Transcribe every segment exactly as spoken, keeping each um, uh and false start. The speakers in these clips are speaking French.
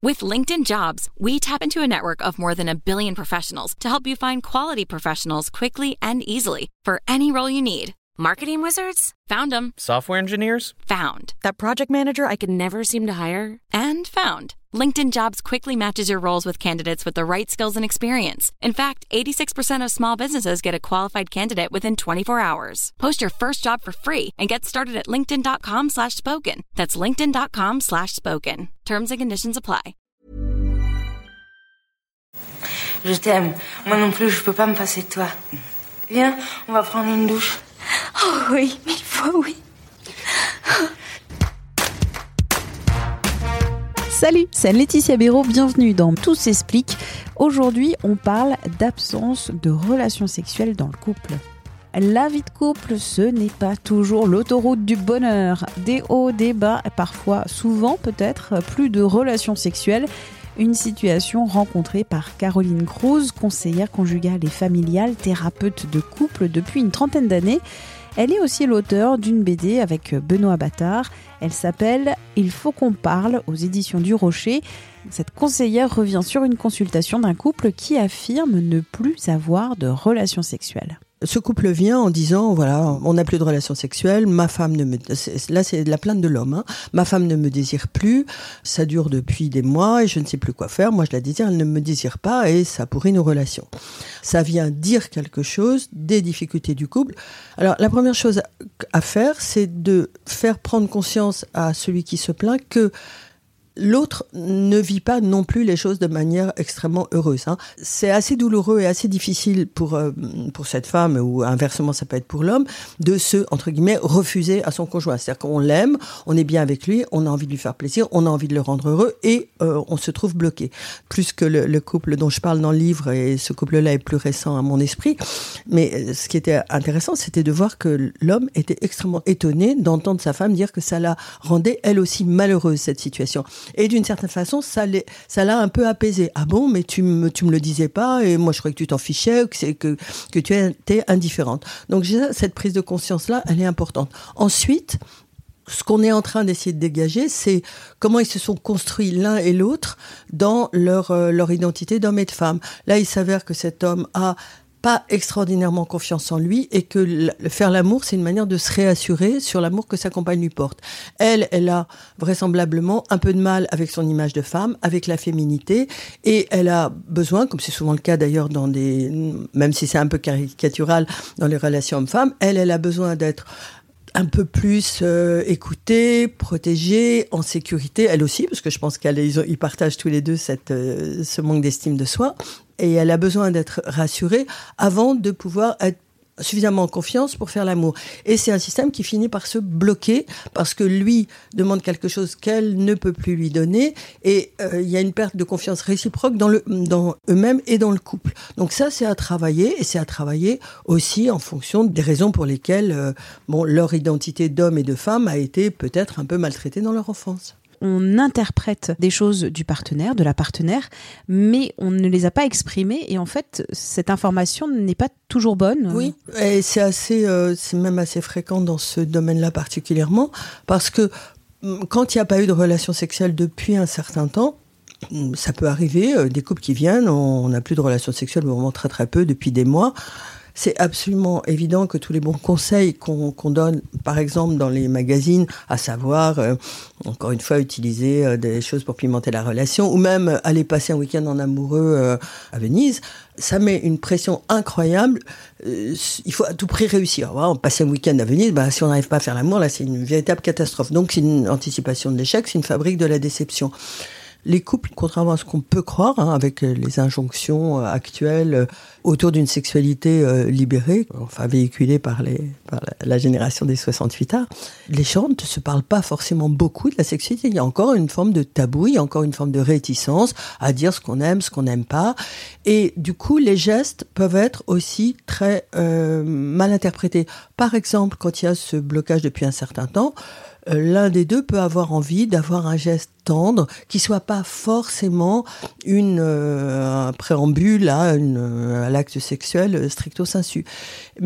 With LinkedIn Jobs, we tap into a network of more than a billion professionals to help you find quality professionals quickly and easily for any role you need. Marketing wizards? Found them. Software engineers? Found. That project manager I could never seem to hire? And found. LinkedIn Jobs quickly matches your roles with candidates with the right skills and experience. In fact, eighty-six percent of small businesses get a qualified candidate within twenty-four hours. Post your first job for free and get started at linkedin.com slash spoken. That's linkedin.com slash spoken. Terms and conditions apply. Je t'aime. Moi non plus, je peux pas me passer de toi. Viens, on va prendre une douche. Oh oui, mille fois oui. Salut, c'est Laetitia Béraud, bienvenue dans Tout s'explique. Aujourd'hui, on parle d'absence de relations sexuelles dans le couple. La vie de couple, ce n'est pas toujours l'autoroute du bonheur. Des hauts, des bas, parfois, souvent peut-être, plus de relations sexuelles. Une situation rencontrée par Caroline Cruz, conseillère conjugale et familiale, thérapeute de couple depuis une trentaine d'années. Elle est aussi l'auteure d'une B D avec Benoît Battard. Elle s'appelle « Il faut qu'on parle » aux éditions du Rocher. Cette conseillère revient sur une consultation d'un couple qui affirme ne plus avoir de relations sexuelles. Ce couple vient en disant, voilà, on n'a plus de relations sexuelles, ma femme ne me... Là, c'est la plainte de l'homme. Hein. Ma femme ne me désire plus, ça dure depuis des mois et je ne sais plus quoi faire. Moi, je la désire, elle ne me désire pas et ça pourrit nos relations. Ça vient dire quelque chose des difficultés du couple. Alors, la première chose à faire, c'est de faire prendre conscience à celui qui se plaint que l'autre ne vit pas non plus les choses de manière extrêmement heureuse. Hein. C'est assez douloureux et assez difficile pour, euh, pour cette femme, ou inversement ça peut être pour l'homme, de se, entre guillemets, refuser à son conjoint. C'est-à-dire qu'on l'aime, on est bien avec lui, on a envie de lui faire plaisir, on a envie de le rendre heureux et euh, on se trouve bloqué. Plus que le, le couple dont je parle dans le livre, et ce couple-là est plus récent à mon esprit, mais ce qui était intéressant, c'était de voir que l'homme était extrêmement étonné d'entendre sa femme dire que ça la rendait elle aussi malheureuse, cette situation. Et d'une certaine façon, ça, ça l'a un peu apaisé. Ah bon, mais tu me, tu me le disais pas, et moi je croyais que tu t'en fichais, que, c'est, que, que tu étais indifférente. Donc cette prise de conscience-là, elle est importante. Ensuite, ce qu'on est en train d'essayer de dégager, c'est comment ils se sont construits l'un et l'autre dans leur, euh, leur identité d'homme et de femme. Là, il s'avère que cet homme a pas extraordinairement confiance en lui et que le, faire l'amour, c'est une manière de se réassurer sur l'amour que sa compagne lui porte. Elle, elle a vraisemblablement un peu de mal avec son image de femme, avec la féminité, et elle a besoin, comme c'est souvent le cas d'ailleurs dans des, même si c'est un peu caricatural dans les relations hommes-femmes, elle, elle a besoin d'être un peu plus euh, écoutée, protégée, en sécurité, elle aussi, parce que je pense qu'ils ils partagent tous les deux cette, euh, ce manque d'estime de soi. Et elle a besoin d'être rassurée avant de pouvoir être suffisamment en confiance pour faire l'amour. Et c'est un système qui finit par se bloquer parce que lui demande quelque chose qu'elle ne peut plus lui donner et il euh, y a une perte de confiance réciproque dans, le, dans eux-mêmes et dans le couple. Donc ça, c'est à travailler et c'est à travailler aussi en fonction des raisons pour lesquelles euh, bon, leur identité d'homme et de femme a été peut-être un peu maltraitée dans leur enfance. On interprète des choses du partenaire, de la partenaire, mais on ne les a pas exprimées et en fait, cette information n'est pas toujours bonne. Oui, et c'est assez, euh, c'est même assez fréquent dans ce domaine-là particulièrement, parce que quand il n'y a pas eu de relation sexuelle depuis un certain temps, ça peut arriver, euh, des couples qui viennent, on n'a plus de relation sexuelle, vraiment très très peu, depuis des mois. C'est absolument évident que tous les bons conseils qu'on, qu'on donne, par exemple dans les magazines, à savoir, euh, encore une fois, utiliser euh, des choses pour pimenter la relation, ou même euh, aller passer un week-end en amoureux euh, à Venise, ça met une pression incroyable. Euh, il faut à tout prix réussir. Voilà, passer un week-end à Venise, bah, si on n'arrive pas à faire l'amour, là, c'est une véritable catastrophe. Donc, c'est une anticipation de l'échec, c'est une fabrique de la déception. Les couples, contrairement à ce qu'on peut croire, hein, avec les injonctions actuelles autour d'une sexualité euh, libérée, enfin véhiculée par, les, par la, la génération des soixante-huit A, les gens ne se parlent pas forcément beaucoup de la sexualité. Il y a encore une forme de tabou, il y a encore une forme de réticence à dire ce qu'on aime, ce qu'on n'aime pas. Et du coup, les gestes peuvent être aussi très euh, mal interprétés. Par exemple, quand il y a ce blocage depuis un certain temps, l'un des deux peut avoir envie d'avoir un geste tendre qui soit pas forcément une euh, un préambule à, une, à l'acte sexuel stricto sensu. Mais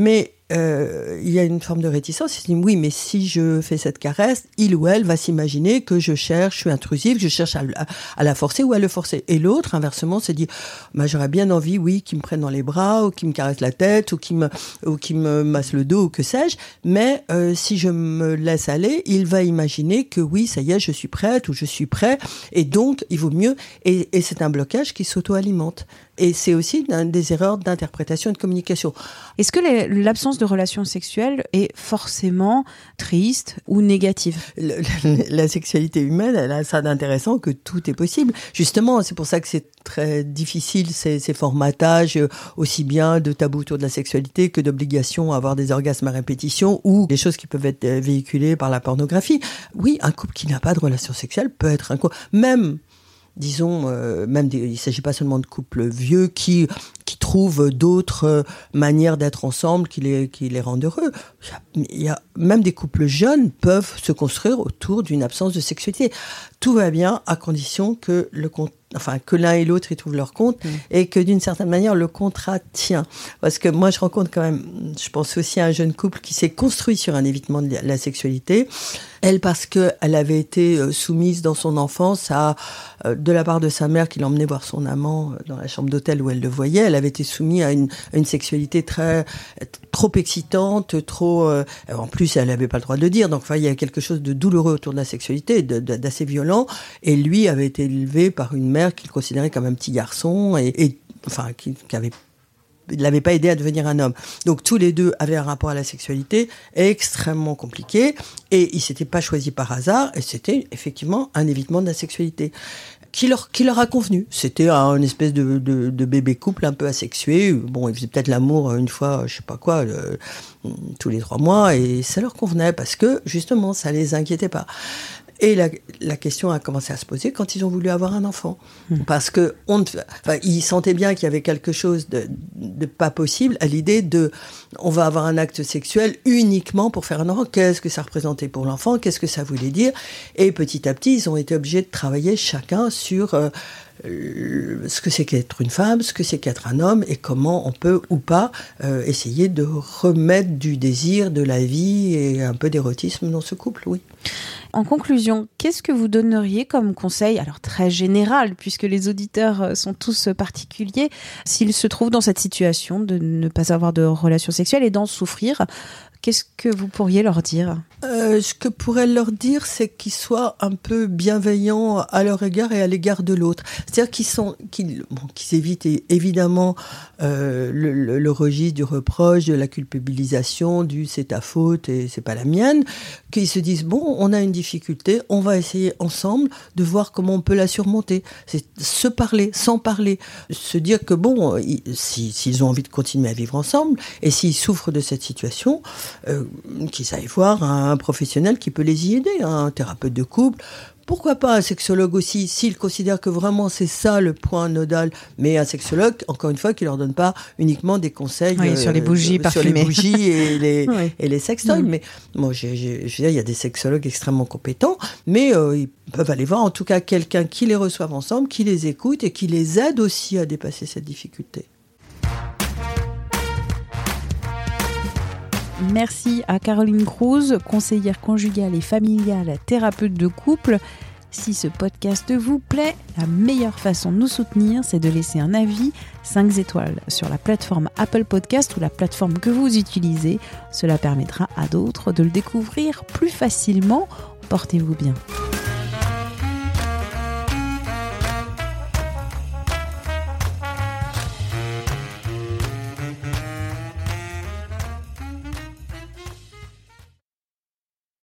euh, il y a une forme de réticence. Il se dit, oui, mais si je fais cette caresse, il ou elle va s'imaginer que je cherche, je suis intrusive, je cherche à, à, à la forcer ou à le forcer. Et l'autre, inversement, se dit, bah, j'aurais bien envie, oui, qu'il me prenne dans les bras, ou qu'il me caresse la tête, ou qu'il me, ou qu'il me masse le dos, ou que sais-je. Mais euh, si je me laisse aller, il va imaginer que oui, ça y est, je suis prête, ou je suis prêt, et donc, il vaut mieux. Et, et c'est un blocage qui s'auto-alimente. Et c'est aussi une des erreurs d'interprétation et de communication. Est-ce que les, l'absence de relations sexuelles est forcément triste ou négative ? Le, la, la sexualité humaine, elle a ça d'intéressant que tout est possible. Justement, c'est pour ça que c'est très difficile, ces, ces formatages, aussi bien de tabous autour de la sexualité que d'obligations à avoir des orgasmes à répétition ou des choses qui peuvent être véhiculées par la pornographie. Oui, un couple qui n'a pas de relation sexuelle peut être un couple, même... Disons, euh, même des, il ne s'agit pas seulement de couples vieux qui, qui trouvent d'autres euh, manières d'être ensemble qui les, qui les rendent heureux. Il y, a, il y a même des couples jeunes peuvent se construire autour d'une absence de sexualité. Tout va bien à condition que le enfin que l'un et l'autre y trouvent leur compte mmh. et que d'une certaine manière le contrat tient. Parce que moi je rencontre quand même, je pense aussi à un jeune couple qui s'est construit sur un évitement de la sexualité. Elle parce que elle avait été soumise dans son enfance à de la part de sa mère qui l'emmenait voir son amant dans la chambre d'hôtel où elle le voyait. Elle avait été soumise à une, à une sexualité très trop excitante, trop. Euh, en plus, elle n'avait pas le droit de le dire. Donc, enfin, il y a quelque chose de douloureux autour de la sexualité, de, de, d'assez violent. Et lui avait été élevé par une mère qu'il considérait comme un petit garçon et, et enfin, qui, qui avait il l'avait pas aidé à devenir un homme. Donc tous les deux avaient un rapport à la sexualité extrêmement compliqué et ils s'étaient pas choisis par hasard et c'était effectivement un évitement de la sexualité qui leur qui leur a convenu. C'était un espèce de, de de bébé couple un peu asexué. Bon, ils faisaient peut-être l'amour une fois, je sais pas quoi, le, tous les trois mois et ça leur convenait parce que justement ça les inquiétait pas. Et la, la question a commencé à se poser quand ils ont voulu avoir un enfant. Mmh. Parce que on, enfin, ils sentaient bien qu'il y avait quelque chose de, de pas possible à l'idée de on va avoir un acte sexuel uniquement pour faire un enfant. Qu'est-ce que ça représentait pour l'enfant ? Qu'est-ce que ça voulait dire ? Et petit à petit, ils ont été obligés de travailler chacun sur euh, ce que c'est qu'être une femme, ce que c'est qu'être un homme et comment on peut ou pas euh, essayer de remettre du désir, de la vie et un peu d'érotisme dans ce couple, oui. En conclusion, qu'est-ce que vous donneriez comme conseil, alors très général, puisque les auditeurs sont tous particuliers, s'ils se trouvent dans cette situation de ne pas avoir de relation sexuelle et d'en souffrir, qu'est-ce que vous pourriez leur dire ? euh, Ce que pourrais leur dire, c'est qu'ils soient un peu bienveillants à leur égard et à l'égard de l'autre. C'est-à-dire qu'ils, sont, qu'ils, bon, qu'ils évitent évidemment euh, le, le, le registre du reproche, de la culpabilisation, du c'est ta faute et c'est pas la mienne, qu'ils se disent bon, on a une difficulté, on va essayer ensemble de voir comment on peut la surmonter. C'est se parler, sans parler, se dire que bon, ils, si, s'ils ont envie de continuer à vivre ensemble et s'ils souffrent de cette situation, Euh, qu'ils aillent voir un, un professionnel qui peut les y aider, un thérapeute de couple, pourquoi pas un sexologue aussi, s'ils considèrent que vraiment c'est ça le point nodal, mais un sexologue, encore une fois, qui leur donne pas uniquement des conseils oui, euh, sur les bougies euh, parfumées, sur les bougies et les, oui. et les sextoys. Oui. Mais moi, j'ai, j'ai, je veux dire, il y a des sexologues extrêmement compétents, mais euh, ils peuvent aller voir en tout cas quelqu'un qui les reçoive ensemble, qui les écoute et qui les aide aussi à dépasser cette difficulté. Merci à Caroline Cruz, conseillère conjugale et familiale, thérapeute de couple. Si ce podcast vous plaît, la meilleure façon de nous soutenir, c'est de laisser un avis, cinq étoiles, sur la plateforme Apple Podcast ou la plateforme que vous utilisez. Cela permettra à d'autres de le découvrir plus facilement. Portez-vous bien.